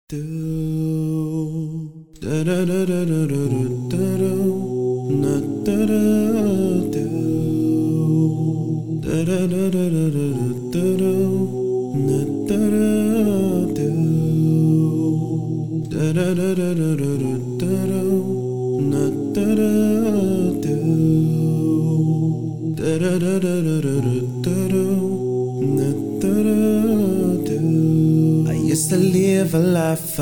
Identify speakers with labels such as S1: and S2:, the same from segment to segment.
S1: I used to live a life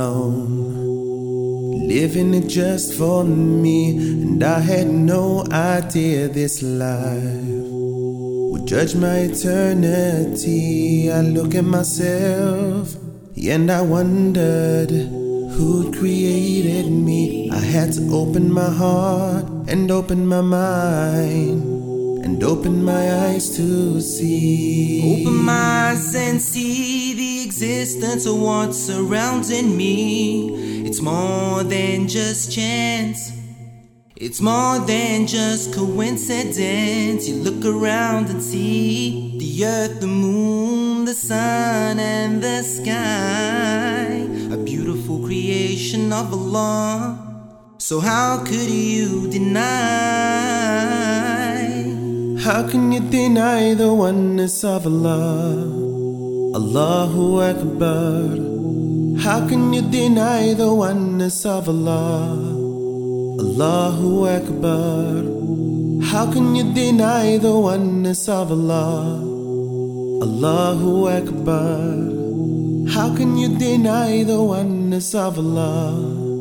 S1: alone, living it just for me, and I had no idea this life would judge my eternity. I look at myself and I wondered who created me. I had to open my heart and open my mind and open my eyes to see.
S2: Open my eyes and see the existence of what's surrounding me. It's more than just chance, it's more than just coincidence. You look around and see the earth, the moon, the sun and the sky, a beautiful creation of Allah. So how could you deny?
S1: How can you deny the oneness of Allah? Allahu Akbar. How can you deny the oneness of Allah? Allahu Akbar. How can you deny the oneness of Allah? Allahu Akbar. How can you deny the oneness of Allah?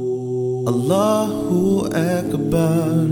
S1: Allahu Akbar.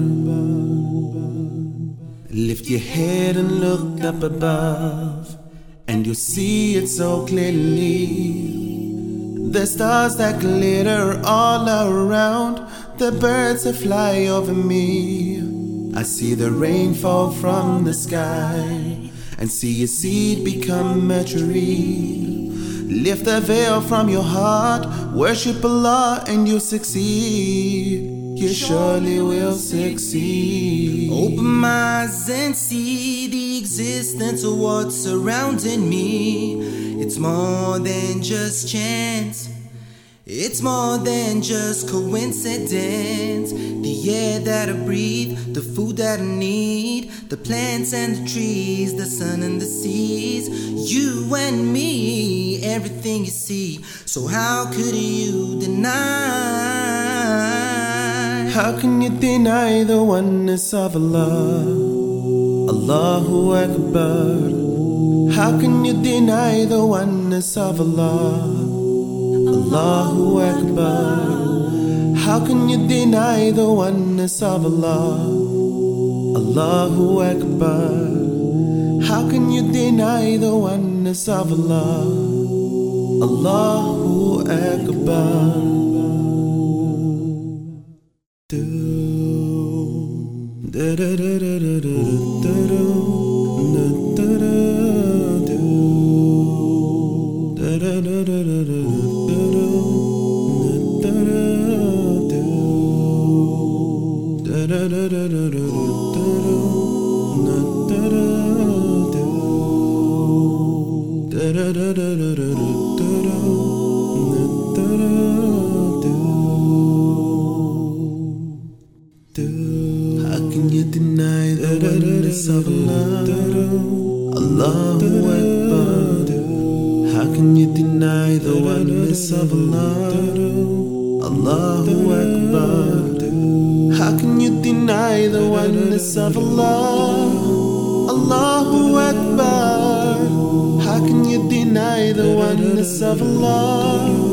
S1: Lift your head and look up above, and you'll see it so clearly. The stars that glitter all around, the birds that fly over me. I see the rain fall from the sky and see a seed become a tree. Lift the veil from your heart, worship Allah and you'll succeed. You surely will succeed.
S2: Open my eyes and see the existence of what's surrounding me. It's more than just chance, it's more than just coincidence. The air that I breathe, the food that I need, the plants and the trees, the sun and the seas, you and me, everything you see. So how could you deny?
S1: How can you deny the oneness of Allah? Allahu Akbar. How can you deny the oneness of Allah? Allahu Akbar. How can you deny the oneness of Allah? Allahu Akbar. How can you deny the oneness of Allah? Allahu Akbar. How can you deny the oneness of Allah? Allahu Akbar. How can you deny the oneness of Allah? Allahu Akbar. How can you deny the oneness of Allah? Allahu Akbar. How can you deny the oneness of Allah?